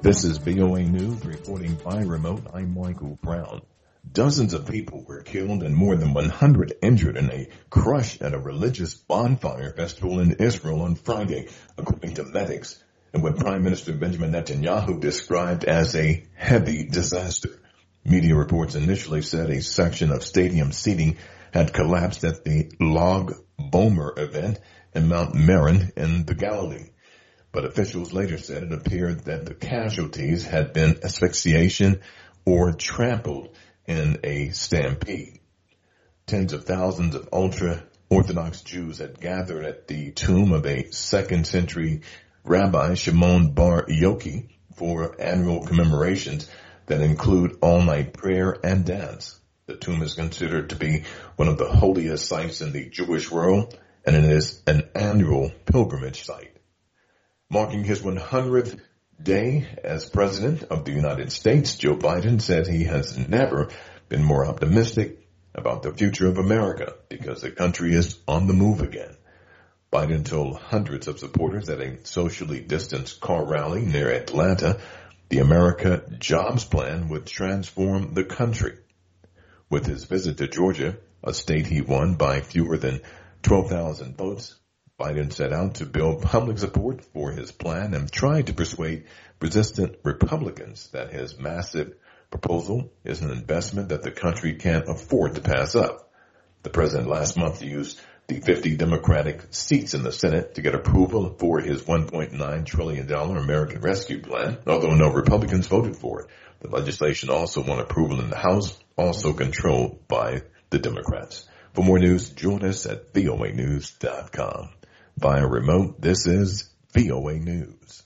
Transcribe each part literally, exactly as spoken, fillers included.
This is V O A News reporting by remote. I'm Michael Brown. Dozens of people were killed and more than one hundred injured in a crush at a religious bonfire festival in Israel on Friday, according to medics, and what Prime Minister Benjamin Netanyahu described as a heavy disaster. Media reports initially said a section of stadium seating had collapsed at the Lag Bomer event in Mount Meron in the Galilee. But officials later said it appeared that the casualties had been asphyxiation or trampled in a stampede. Tens of thousands of ultra-Orthodox Jews had gathered at the tomb of a second century Rabbi Shimon Bar Yochai for annual commemorations that include all-night prayer and dance. The tomb is considered to be one of the holiest sites in the Jewish world, and it is an annual pilgrimage site. Marking his one hundredth day as President of the United States, Joe Biden said he has never been more optimistic about the future of America because the country is on the move again. Biden told hundreds of supporters at a socially distanced car rally near Atlanta the America Jobs Plan would transform the country. With his visit to Georgia, a state he won by fewer than twelve thousand votes, Biden set out to build public support for his plan and tried to persuade resistant Republicans that his massive proposal is an investment that the country can't afford to pass up. The president last month used the fifty Democratic seats in the Senate to get approval for his one point nine trillion dollars American Rescue Plan, although no Republicans voted for it. The legislation also won approval in the House, also controlled by the Democrats. For more news, join us at V O A news dot com. Via remote, this is V O A News.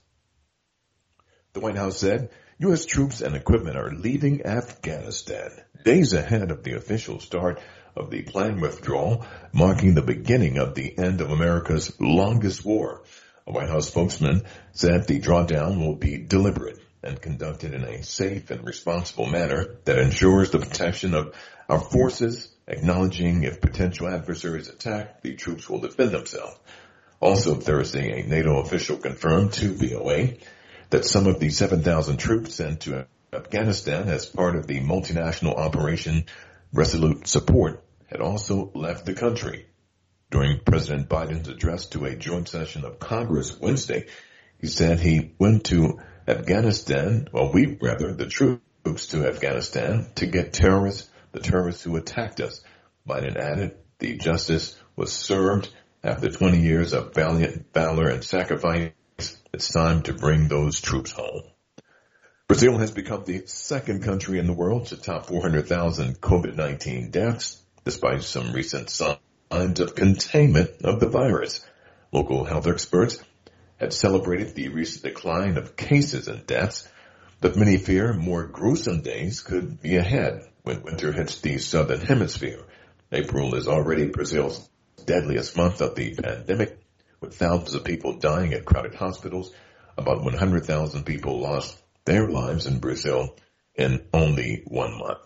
The White House said U S troops and equipment are leaving Afghanistan days ahead of the official start of the planned withdrawal, marking the beginning of the end of America's longest war. A White House spokesman said the drawdown will be deliberate and conducted in a safe and responsible manner that ensures the protection of our forces, acknowledging if potential adversaries attack, the troops will defend themselves. Also Thursday, a NATO official confirmed to V O A that some of the seven thousand troops sent to Afghanistan as part of the multinational Operation Resolute Support had also left the country. During President Biden's address to a joint session of Congress Wednesday, he said he went to Afghanistan, well, we rather, the troops to Afghanistan to get terrorists, the terrorists who attacked us. Biden added the justice was served after twenty years of valiant valor and sacrifice. It's time to bring those troops home. Brazil has become the second country in the world to top four hundred thousand COVID nineteen deaths, despite some recent signs of containment of the virus. Local health experts have celebrated the recent decline of cases and deaths, but many fear more gruesome days could be ahead when winter hits the southern hemisphere. April is already Brazil's deadliest month of the pandemic, with thousands of people dying at crowded hospitals. About one hundred thousand people lost their lives in Brazil in only one month.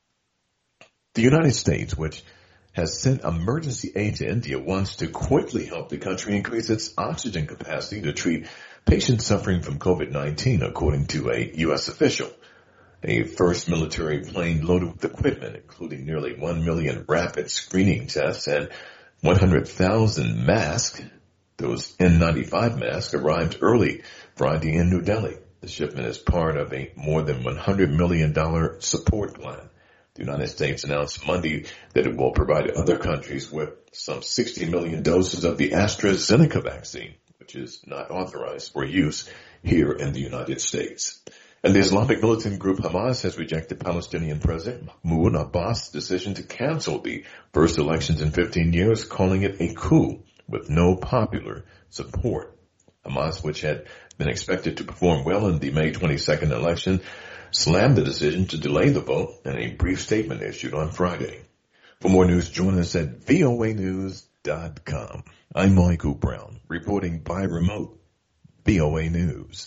The United States, which has sent emergency aid to India, wants to quickly help the country increase its oxygen capacity to treat patients suffering from COVID nineteen, according to a U S official. A first military plane loaded with equipment, including nearly one million rapid screening tests and one hundred thousand masks, those N ninety-five masks, arrived early Friday in New Delhi. The shipment is part of a more than one hundred million dollars support plan. The United States announced Monday that it will provide other countries with some sixty million doses of the AstraZeneca vaccine, which is not authorized for use here in the United States. And the Islamic militant group Hamas has rejected Palestinian President Mahmoud Abbas' decision to cancel the first elections in fifteen years, calling it a coup with no popular support. Hamas, which had been expected to perform well in the May twenty-second election, slammed the decision to delay the vote in a brief statement issued on Friday. For more news, join us at V O A news dot com. I'm Michael Brown, reporting by remote. V O A News.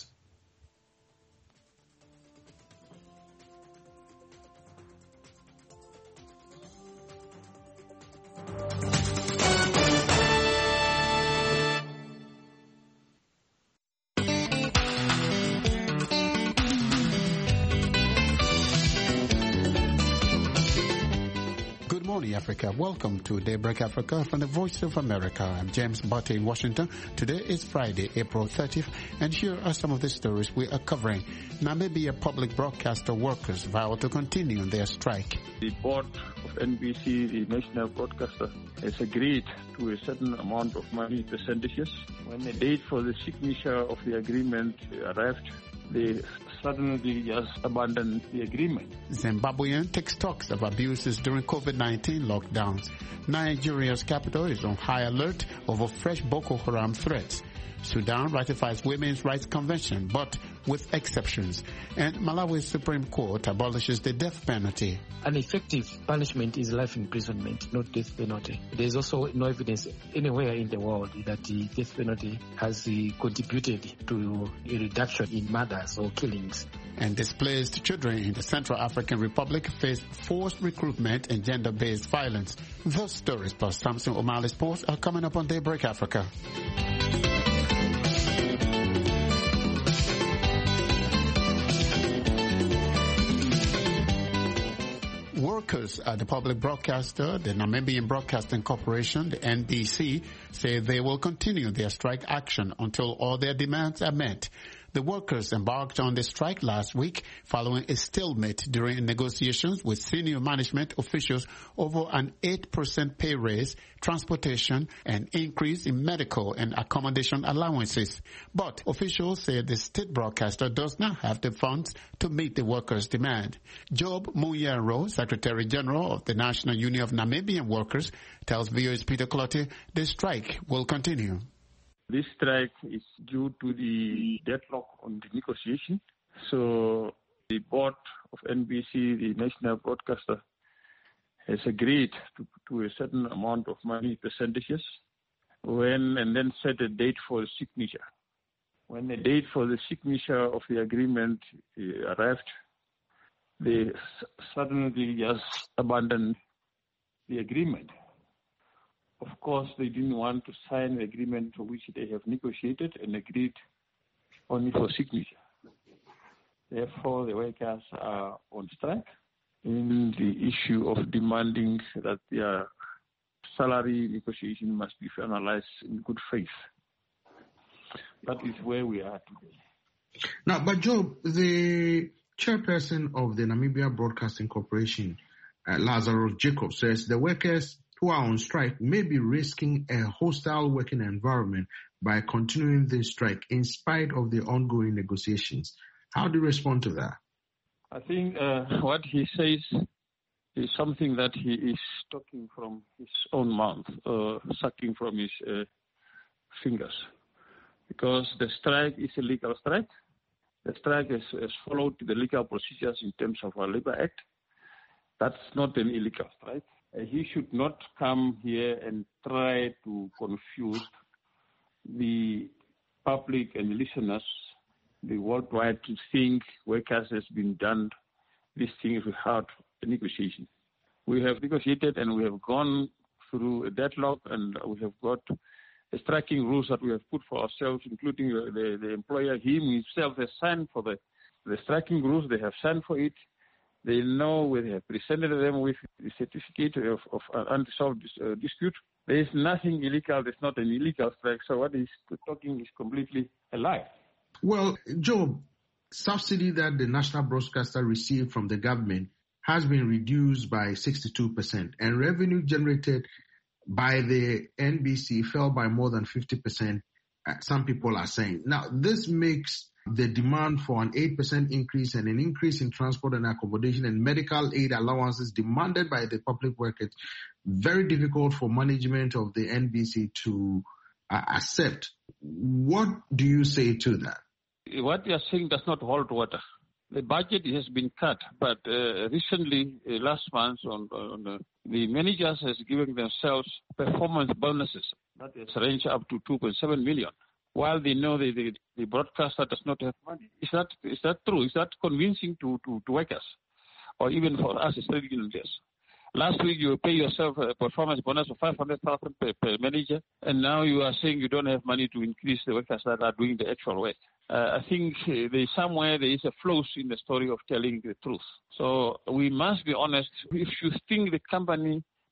Africa. Welcome to Daybreak Africa from the Voice of America. I'm James Butte in Washington. Today is Friday, April thirtieth, and here are some of the stories we are covering. Namibia public broadcaster workers vow to continue their strike. The board of N B C, the national broadcaster, has agreed to a certain amount of money, percentages. When the date for the signature of the agreement arrived, they suddenly just abandoned the agreement. Zimbabwean takes talks of abuses during COVID nineteen lockdowns. Nigeria's capital is on high alert over fresh Boko Haram threats. Sudan ratifies Women's Rights Convention, but with exceptions. And Malawi's Supreme Court abolishes the death penalty. An effective punishment is life imprisonment, not death penalty. There is also no evidence anywhere in the world that the death penalty has uh, contributed to a reduction in murders or killings. And displaced children in the Central African Republic face forced recruitment and gender-based violence. Those stories plus Samson O'Malley Sports are coming up on Daybreak Africa. Workers at the public broadcaster, the Namibian Broadcasting Corporation, the N B C, say they will continue their strike action until all their demands are met. The workers embarked on the strike last week following a stalemate during negotiations with senior management officials over an eight percent pay raise, transportation, and increase in medical and accommodation allowances. But officials say the state broadcaster does not have the funds to meet the workers' demand. Job Muyaro, Secretary General of the National Union of Namibian Workers, tells V O A's Peter Clottey the strike will continue. This strike is due to the deadlock on the negotiation. So the board of N B C, the national broadcaster, has agreed to, to a certain amount of money, percentages, when and then set a date for the signature. When the date for the signature of the agreement uh, arrived, they s- suddenly just abandoned the agreement. Of course, they didn't want to sign the agreement for which they have negotiated and agreed only for signature. Therefore, the workers are on strike in the issue of demanding that their salary negotiation must be finalized in good faith. That is where we are today. Now, but Job, the chairperson of the Namibia Broadcasting Corporation, uh, Lazarus Jacob, says the workers who are on strike may be risking a hostile working environment by continuing the strike in spite of the ongoing negotiations. How do you respond to that? I think uh, what he says is something that he is talking from his own mouth, uh, sucking from his uh, fingers, because the strike is a legal strike. The strike has, has followed the legal procedures in terms of our Labor Act. That's not an illegal strike. He should not come here and try to confuse the public and listeners, the worldwide, to think workers has been done these things without a negotiation. We have negotiated and we have gone through a deadlock, and we have got the striking rules that we have put for ourselves, including the, the employer. He himself has signed for the, the striking rules. They have signed for it. They know we have presented them with the certificate of, of an unresolved uh, dispute. There is nothing illegal. There's not an illegal strike. So what he's talking is completely a lie. Well, Job, subsidy that the national broadcaster received from the government has been reduced by sixty-two percent, and revenue generated by the N B C fell by more than fifty percent, uh, some people are saying. Now, this makes the demand for an eight percent increase and an increase in transport and accommodation and medical aid allowances demanded by the public workers very difficult for management of the N B C to uh, accept. What do you say to that? What you are saying does not hold water. The budget has been cut, but uh, recently, uh, last month, on, on uh, the managers has given themselves performance bonuses that has ranged up to two point seven million. While they know the, the, the broadcaster does not have money. Is that is that true? Is that convincing to, to, to workers, or even for us as trade unions? Last week you pay yourself a performance bonus of five hundred thousand per, per manager, and now you are saying you don't have money to increase the workers that are doing the actual work. Uh, I think uh, there is somewhere there is a flaw in the story of telling the truth. So we must be honest. If you think the company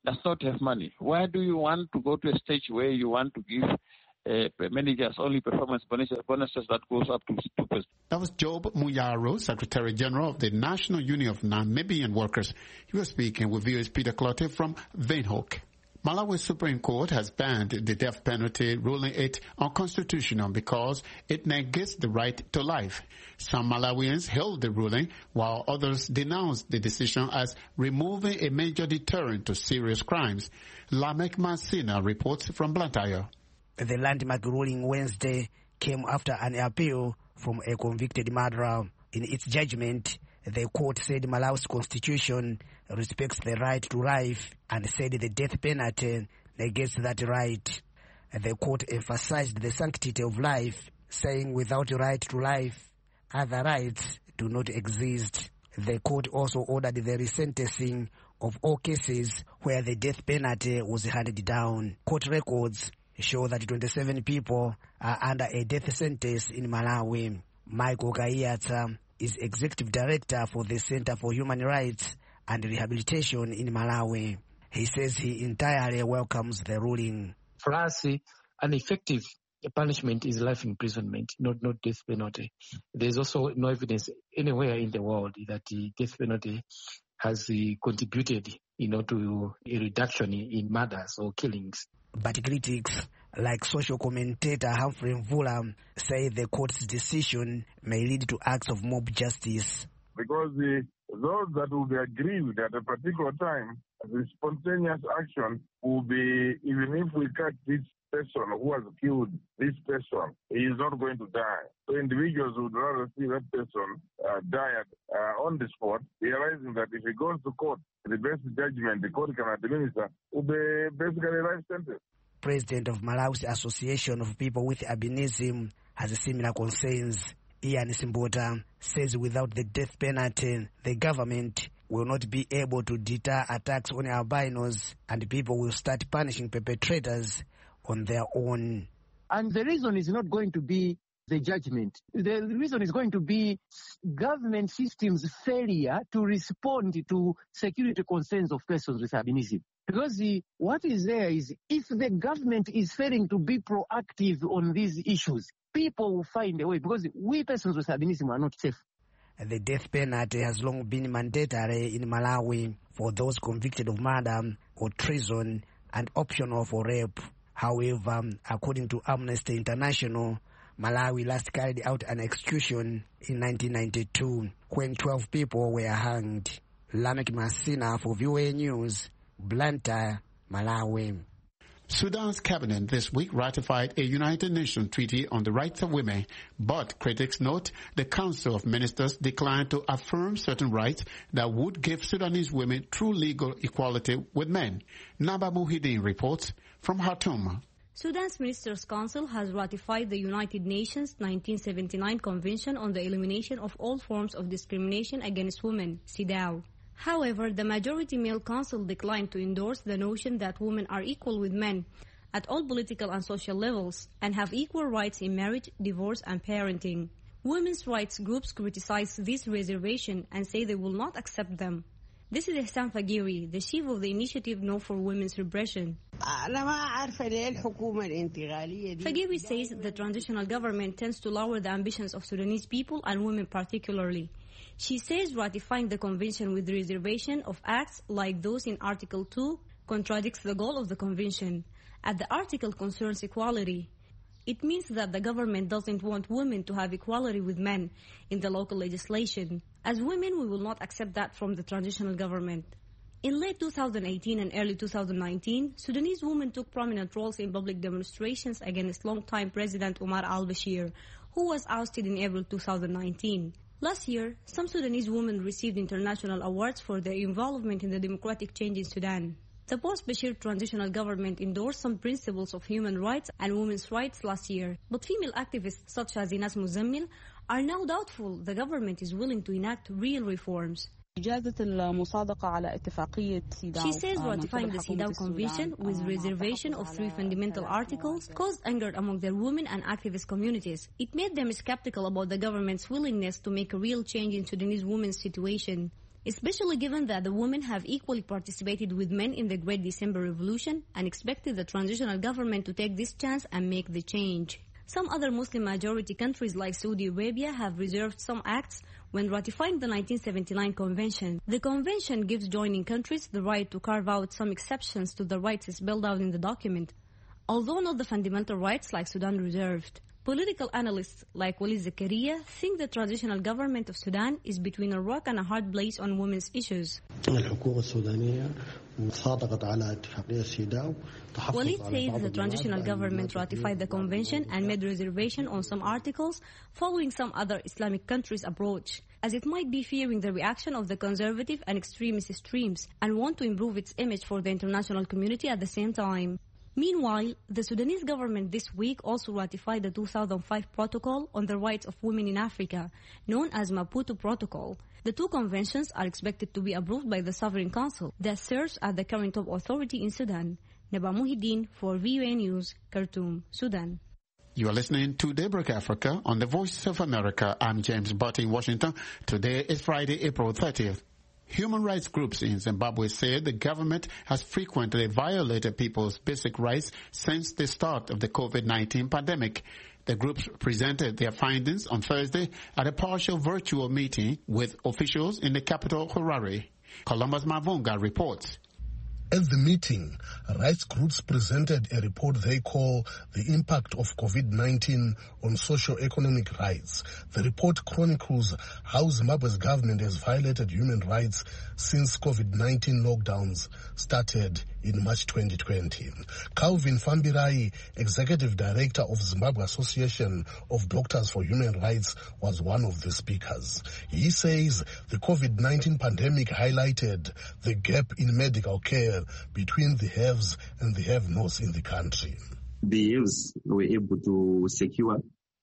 does not have money. Why do you want to go to a stage where you want to give uh, managers only performance bonuses, bonuses that goes up to two percent? That was Job Muyaro, Secretary General of the National Union of Namibian Workers. He was speaking with V O A's Peter Clottey from Windhoek. Malawi Supreme Court has banned the death penalty, ruling it unconstitutional because it negates the right to life. Some Malawians hailed the ruling, while others denounced the decision as removing a major deterrent to serious crimes. Lamek Masina reports from Blantyre. The landmark ruling Wednesday came after an appeal from a convicted murderer. In its judgment, the court said Malawi's constitution respects the right to life and said the death penalty negates that right. The court emphasized the sanctity of life, saying without a right to life, other rights do not exist. The court also ordered the resentencing of all cases where the death penalty was handed down. Court records show that twenty-seven people are under a death sentence in Malawi. Michael Gaiata is Executive Director for the Center for Human Rights and Rehabilitation in Malawi. He says he entirely welcomes the ruling. For us, an effective punishment is life imprisonment, not not death penalty. There is also no evidence anywhere in the world that the death penalty has uh, contributed, you know, to a reduction in, in murders or killings. But critics, like social commentator Humphrey Mvula, say the court's decision may lead to acts of mob justice. Because the, those that will be aggrieved at a particular time, the spontaneous action will be, even if we catch this person who has killed this person, he is not going to die. So individuals would rather see that person uh, die at, uh, on the spot, realizing that if he goes to court, the best judgment the court can administer will be basically a life sentence. President of Malawi's Association of People with Albinism has similar concerns. Ian Simbota says without the death penalty, the government will not be able to deter attacks on albinos and people will start punishing perpetrators on their own. And the reason is not going to be the judgment. The reason is going to be government systems' failure to respond to security concerns of persons with albinism. Because the, what is there is if the government is failing to be proactive on these issues, people will find a way because we persons with albinism are not safe. The death penalty has long been mandatory in Malawi for those convicted of murder or treason and optional for rape. However, according to Amnesty International, Malawi last carried out an execution in nineteen ninety-two when twelve people were hanged. Lamek Masina for V O A News, Blantyre, Malawi. Sudan's cabinet this week ratified a United Nations treaty on the rights of women, but critics note the Council of Ministers declined to affirm certain rights that would give Sudanese women true legal equality with men. Naba Muhyiddin reports from Khartoum. Sudan's Ministers' Council has ratified the United Nations nineteen seventy-nine Convention on the Elimination of All Forms of Discrimination Against Women, CEDAW. However, the majority male council declined to endorse the notion that women are equal with men at all political and social levels and have equal rights in marriage, divorce, and parenting. Women's rights groups criticize this reservation and say they will not accept them. This is Ihsan Fagiri, the chief of the initiative No for Women's Repression. Fagiri says the transitional government tends to lower the ambitions of Sudanese people and women particularly. She says ratifying the convention with reservation of acts like those in Article two contradicts the goal of the convention, as the article concerns equality. It means that the government doesn't want women to have equality with men in the local legislation. As women, we will not accept that from the transitional government. In late two thousand eighteen and early two thousand nineteen, Sudanese women took prominent roles in public demonstrations against longtime President Omar al-Bashir, who was ousted in April two thousand nineteen. Last year, some Sudanese women received international awards for their involvement in the democratic change in Sudan. The post-Bashir transitional government endorsed some principles of human rights and women's rights last year, but female activists such as Inas Muzammil are now doubtful the government is willing to enact real reforms. She says ratifying the CEDAW Convention with reservation of three fundamental articles caused anger among their women and activist communities. It made them skeptical about the government's willingness to make a real change in Sudanese women's situation. especially given that the women have equally participated with men in the Great December Revolution and expected the transitional government to take this chance and make the change. Some other Muslim-majority countries like Saudi Arabia have reserved some acts when ratifying the nineteen seventy-nine Convention. The Convention gives joining countries the right to carve out some exceptions to the rights spelled out in the document, although not the fundamental rights like Sudan reserved. Political analysts like Walid Zakaria think the transitional government of Sudan is between a rock and a hard place on women's issues. Walid says the transitional government ratified the convention and made reservation on some articles following some other Islamic countries' approach, as it might be fearing the reaction of the conservative and extremist streams and want to improve its image for the international community at the same time. Meanwhile, the Sudanese government this week also ratified the two thousand five Protocol on the Rights of Women in Africa, known as Maputo Protocol. The two conventions are expected to be approved by the Sovereign Council that serves as the current top authority in Sudan. Naba Muhyiddin for V O A News, Khartoum, Sudan. You are listening to Daybreak Africa on the Voice of America. I'm James Butt in Washington. Today is Friday, April thirtieth. Human rights groups in Zimbabwe say the government has frequently violated people's basic rights since the start of the COVID nineteen pandemic. The groups presented their findings on Thursday at a partial virtual meeting with officials in the capital, Harare. Columbus Mavunga reports. At the meeting, rights groups presented a report they call the impact of COVID nineteen on socio-economic rights. The report chronicles how Zimbabwe's government has violated human rights since COVID nineteen lockdowns started in March twenty twenty. Calvin Fambirai, Executive Director of Zimbabwe Association of Doctors for Human Rights, was one of the speakers. He says the COVID nineteen pandemic highlighted the gap in medical care between the haves and the have-nots in the country. The haves were able to secure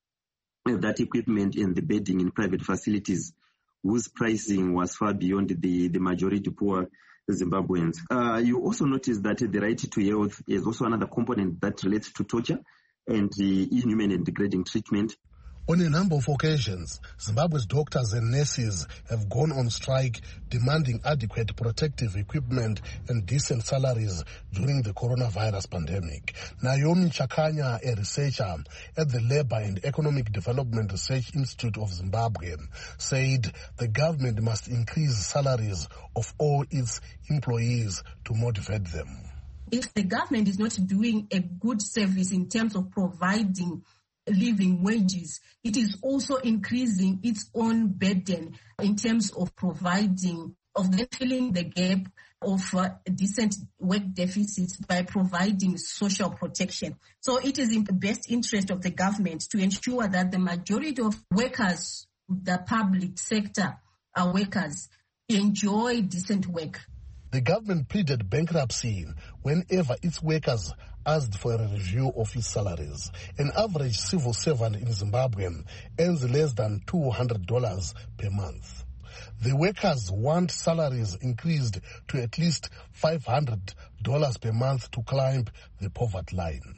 that equipment and the bedding in private facilities whose pricing was far beyond the, the majority poor Zimbabweans. Uh, you also notice that the right to health is also another component that relates to torture and the inhuman and degrading treatment. On a number of occasions, Zimbabwe's doctors and nurses have gone on strike demanding adequate protective equipment and decent salaries during the coronavirus pandemic. Naomi Chakanya, a researcher at the Labour and Economic Development Research Institute of Zimbabwe, said the government must increase salaries of all its employees to motivate them. If the government is not doing a good service in terms of providing living wages, it is also increasing its own burden in terms of providing, of then filling the gap of uh, decent work deficits by providing social protection. So it is in the best interest of the government to ensure that the majority of workers, the public sector uh, workers, enjoy decent work. The government pleaded bankruptcy whenever its workers asked for a review of its salaries. An average civil servant in Zimbabwe earns less than two hundred dollars per month. The workers want salaries increased to at least five hundred dollars per month to climb the poverty line.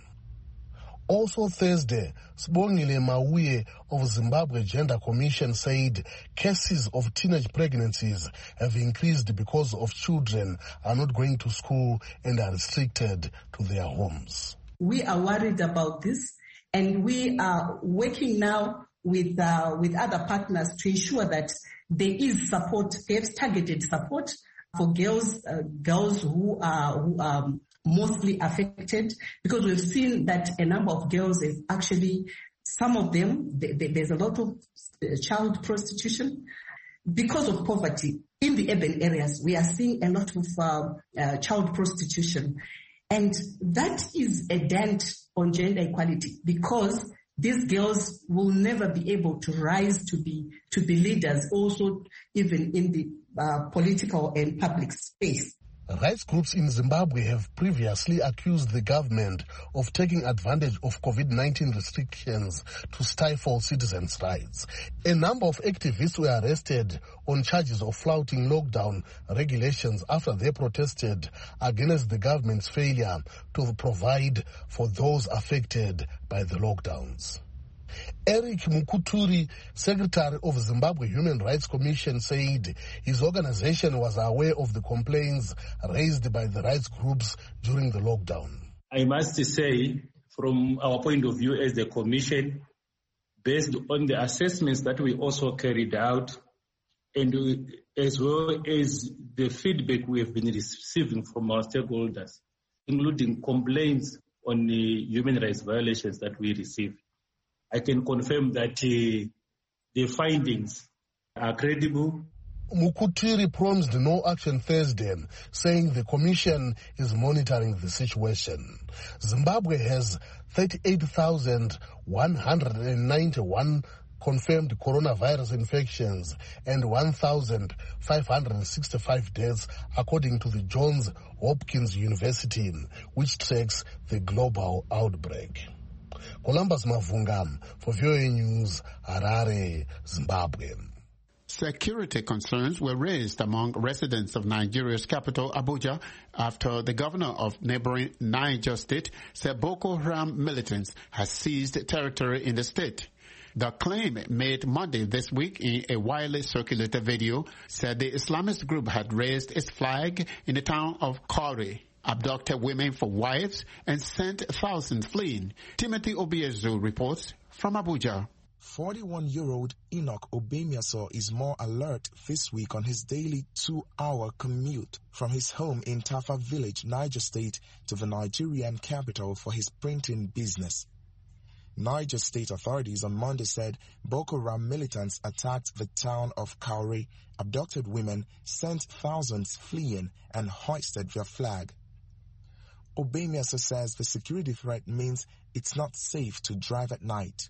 Also Thursday, Sibongile Mauye of Zimbabwe Gender Commission said cases of teenage pregnancies have increased because of children are not going to school and are restricted to their homes. We are worried about this, and we are working now with uh, with other partners to ensure that there is support, perhaps targeted support for girls, uh, girls who are who are mostly affected, because we've seen that a number of girls is actually, some of them, they, they, there's a lot of child prostitution because of poverty. In the urban areas, we are seeing a lot of uh, uh, child prostitution. And that is a dent on gender equality, because these girls will never be able to rise to be to be leaders, also even in the uh, political and public space. Rights groups in Zimbabwe have previously accused the government of taking advantage of COVID nineteen restrictions to stifle citizens' rights. A number of activists were arrested on charges of flouting lockdown regulations after they protested against the government's failure to provide for those affected by the lockdowns. Eric Mukuturi, Secretary of Zimbabwe Human Rights Commission, said his organization was aware of the complaints raised by the rights groups during the lockdown. I must say, from our point of view as the Commission, based on the assessments that we also carried out, and as well as the feedback we have been receiving from our stakeholders, including complaints on the human rights violations that we receive, I can confirm that uh, the findings are credible. Mukutiri promised no action Thursday, saying the Commission is monitoring the situation. Zimbabwe has thirty-eight thousand one hundred ninety-one confirmed coronavirus infections and one thousand five hundred sixty-five deaths, according to the Johns Hopkins University, which tracks the global outbreak. Columbus Mavungam for V O A News, Harare, Zimbabwe. Security concerns were raised among residents of Nigeria's capital, Abuja, after the governor of neighboring Niger State said Boko Haram militants has seized territory in the state. The claim made Monday this week in a widely circulated video said the Islamist group had raised its flag in the town of Kauri, abducted women for wives, and sent thousands fleeing. Timothy Obiezu reports from Abuja. forty-one-year-old Enoch Obemiaso is more alert this week on his daily two-hour commute from his home in Tafa Village, Niger State, to the Nigerian capital for his printing business. Niger State authorities on Monday said Boko Haram militants attacked the town of Kauri, abducted women, sent thousands fleeing, and hoisted their flag. Obemiaso says the security threat means it's not safe to drive at night.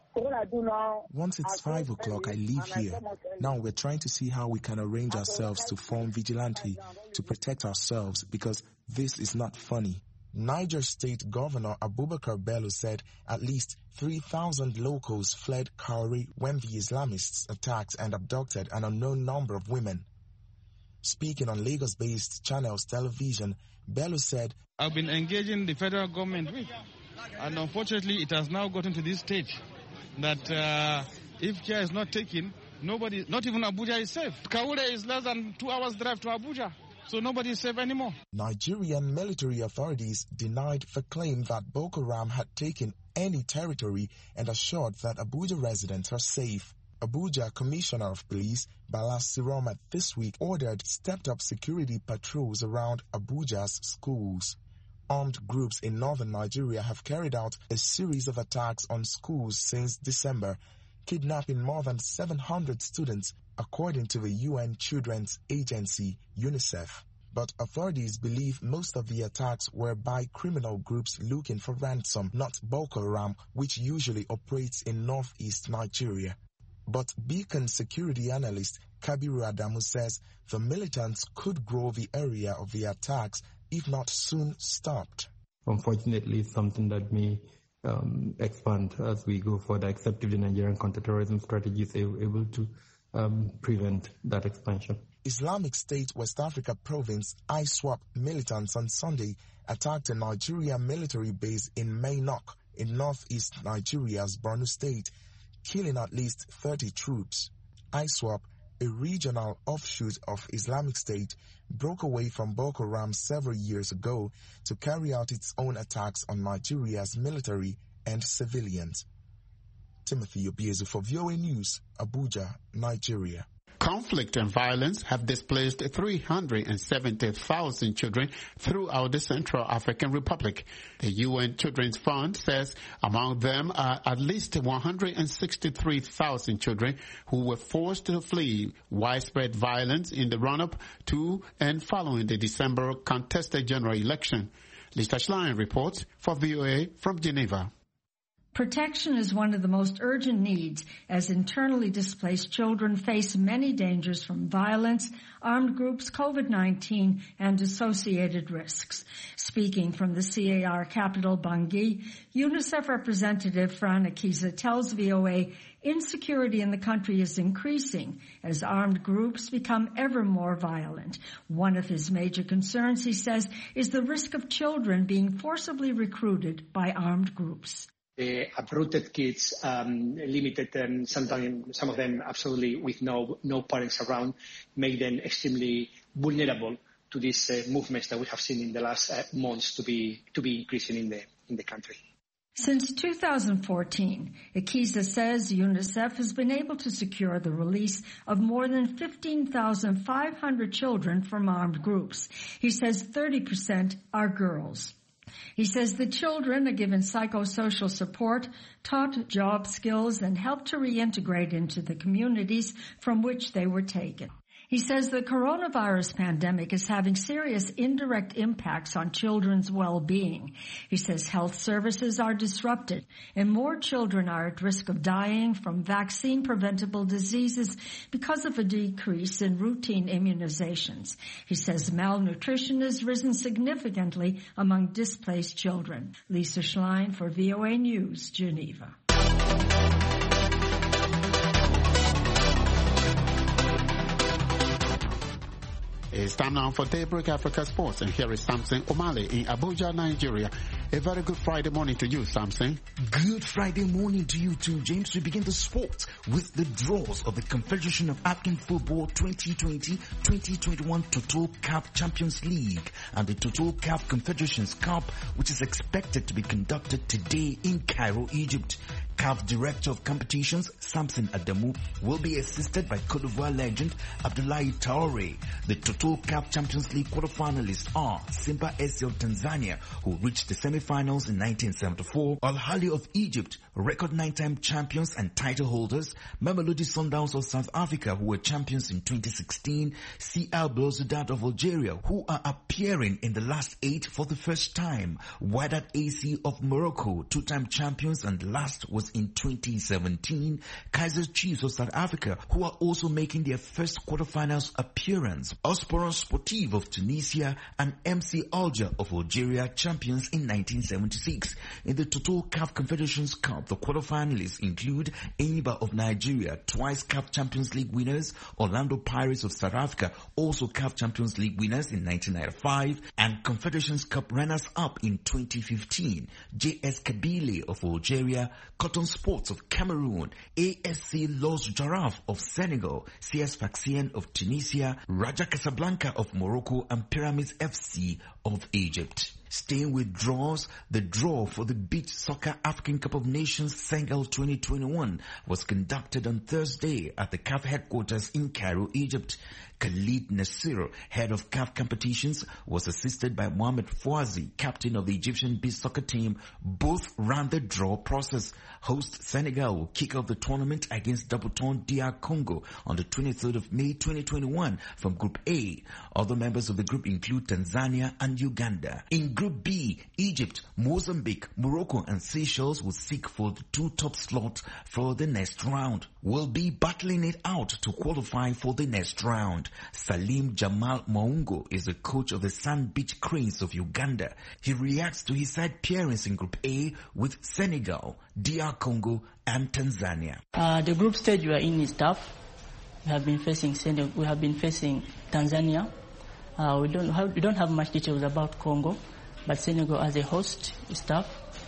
Once it's five o'clock, I leave here. Now we're trying to see how we can arrange ourselves to form vigilante to protect ourselves, because this is not funny. Niger State Governor Abubakar Bello said at least three thousand locals fled Kauri when the Islamists attacked and abducted an unknown number of women. Speaking on Lagos-based Channels Television, Bello said, I've been engaging the federal government with, and unfortunately it has now gotten to this stage that uh, if care is not taken, nobody, not even Abuja is safe. Kauri is less than two hours drive to Abuja. So nobody is safe anymore. Nigerian military authorities denied the claim that Boko Haram had taken any territory and assured that Abuja residents are safe. Abuja Commissioner of Police Bala Siroma this week ordered stepped-up security patrols around Abuja's schools. Armed groups in northern Nigeria have carried out a series of attacks on schools since December, kidnapping more than seven hundred students, according to the U N Children's Agency, UNICEF. But authorities believe most of the attacks were by criminal groups looking for ransom, not Boko Haram, which usually operates in northeast Nigeria. But Beacon security analyst Kabiru Adamu says the militants could grow the area of the attacks if not soon stopped. Unfortunately, it's something that may um, expand as we go further, except if the Nigerian counterterrorism strategy is able to um, prevent that expansion. Islamic State West Africa province I SWAP militants on Sunday attacked a Nigerian military base in Mainok in northeast Nigeria's Borno State, killing at least thirty troops. I SWAP, a regional offshoot of Islamic State, broke away from Boko Haram several years ago to carry out its own attacks on Nigeria's military and civilians. Timothy Obiezu for V O A News, Abuja, Nigeria. Conflict and violence have displaced three hundred seventy thousand children throughout the Central African Republic. The U N Children's Fund says among them are at least one hundred sixty-three thousand children who were forced to flee widespread violence in the run-up to and following the December contested general election. Lisa Schlein reports for V O A from Geneva. Protection is one of the most urgent needs as internally displaced children face many dangers from violence, armed groups, COVID nineteen, and associated risks. Speaking from the C A R capital, Bangui, UNICEF representative Fran Akiza tells V O A insecurity in the country is increasing as armed groups become ever more violent. One of his major concerns, he says, is the risk of children being forcibly recruited by armed groups. the uprooted kids, um, limited and sometimes some of them absolutely with no no parents around, make them extremely vulnerable to these uh, movements that we have seen in the last uh, months to be to be increasing in the in the country. Since two thousand fourteen, Ekiza says UNICEF has been able to secure the release of more than fifteen thousand five hundred children from armed groups. He says thirty percent are girls. He says the children are given psychosocial support, taught job skills, and helped to reintegrate into the communities from which they were taken. He says the coronavirus pandemic is having serious indirect impacts on children's well-being. He says health services are disrupted and more children are at risk of dying from vaccine-preventable diseases because of a decrease in routine immunizations. He says malnutrition has risen significantly among displaced children. Lisa Schlein for V O A News, Geneva. It's time now for Daybreak Africa Sports, and here is Samson Omale in Abuja, Nigeria. A very good Friday morning to you, Samson. Good Friday morning to you too, James. We begin the sport with the draws of the Confederation of African Football twenty twenty twenty twenty-one Total Cup Champions League and the Total Cup Confederations Cup, which is expected to be conducted today in Cairo, Egypt. C A F Director of Competitions, Samson Adamu, will be assisted by Cote d'Ivoire legend Abdoulaye Traore. The Total Cup Champions League quarterfinalists are Simba S C of Tanzania, who reached the semi-finals in nineteen seventy-four, Al Ahly of Egypt, record nine-time champions and title holders, Mamelodi Sundowns of South Africa, who were champions in twenty sixteen, C L Belouizdad of Algeria, who are appearing in the last eight for the first time, Wydad A C of Morocco, two-time champions, and last was in twenty seventeen, Kaizer Chiefs of South Africa, who are also making their first quarterfinals appearance, Osporon Sportive of Tunisia, and M C Alger of Algeria, champions in nineteen seventy-six. In the Total C A F Confederations Cup, the quarterfinalists include Enyimba of Nigeria, twice C A F Champions League winners, Orlando Pirates of South Africa, also C A F Champions League winners in nineteen ninety-five, and Confederations Cup runners-up in twenty fifteen, J S Kabylie of Algeria, Cotton Sports of Cameroon, A S C Los Giraffe of Senegal, C S Sfaxien of Tunisia, Raja Casablanca of Morocco, and Pyramids F C of Egypt. Staying with draws, the draw for the Beach Soccer African Cup of Nations Senegal twenty twenty-one was conducted on Thursday at the C A F headquarters in Cairo, Egypt. Khalid Nasir, head of C A F competitions, was assisted by Mohamed Fouazi, captain of the Egyptian beach soccer team. Both ran the draw process. Host Senegal will kick off the tournament against Double-Ton D R Congo on the twenty-third of May twenty twenty-one from Group A. Other members of the group include Tanzania and Uganda. In Group B, Egypt, Mozambique, Morocco and Seychelles will seek for the two top slots for the next round. Will be battling it out to qualify for the next round. Salim Jamal Maungo is the coach of the Sand Beach Cranes of Uganda. He reacts to his side appearance in Group A with Senegal, D R Congo and Tanzania. Uh, the group stage we are in is tough. We have been facing Senegal, we have been facing Tanzania. Uh, we don't have, we don't have much details about Congo, but Senegal as a host is tough,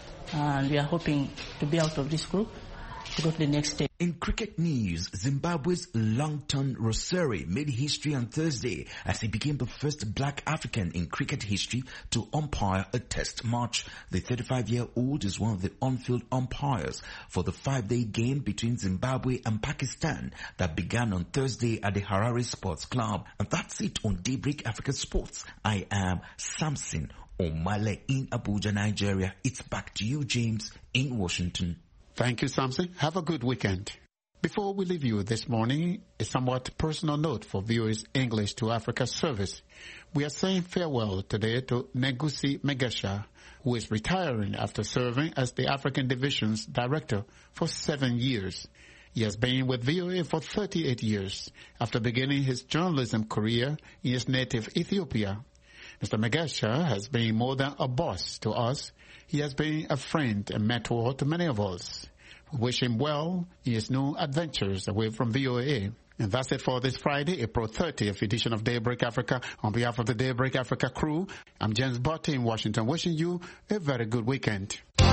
and we are hoping to be out of this group to go to the next stage. In cricket news, Zimbabwe's Longton Roseri made history on Thursday as he became the first black African in cricket history to umpire a test match. The thirty-five-year-old is one of the on-field umpires for the five-day game between Zimbabwe and Pakistan that began on Thursday at the Harare Sports Club. And that's it on Daybreak Africa Sports. I am Samson Omale in Abuja, Nigeria. It's back to you, James, in Washington. Thank you, Samson. Have a good weekend. Before we leave you this morning, a somewhat personal note for viewers English to Africa service. We are saying farewell today to Negusi Megasha, who is retiring after serving as the African Division's director for seven years. He has been with V O A for thirty-eight years after beginning his journalism career in his native Ethiopia. Mister Megasha has been more than a boss to us. He has been a friend and mentor to many of us. We wish him well in his new adventures away from V O A. And that's it for this Friday, April thirtieth edition of Daybreak Africa. On behalf of the Daybreak Africa crew, I'm James Botte in Washington, wishing you a very good weekend.